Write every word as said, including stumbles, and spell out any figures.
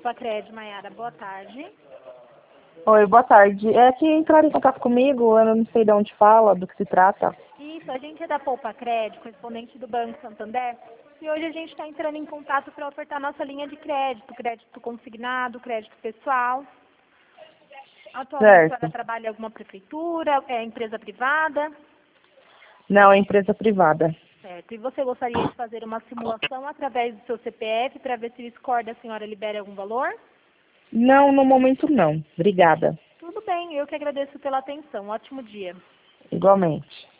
Poupa Crédito, Maiara, boa tarde. Oi, boa tarde. É que entraram em contato comigo, eu não sei de onde fala, do que se trata. Isso, a gente é da Poupa Crédito, correspondente do Banco Santander, e hoje a gente está entrando em contato para ofertar nossa linha de crédito, crédito consignado, crédito pessoal. Atualmente a senhora Certo. trabalha em alguma prefeitura, é empresa privada? Não, é empresa privada. Certo. E você gostaria de fazer uma simulação através do seu C P F para ver se o score da senhora libera algum valor? Não, no momento não. Obrigada. Tudo bem, eu que agradeço pela atenção. Ótimo dia. Igualmente.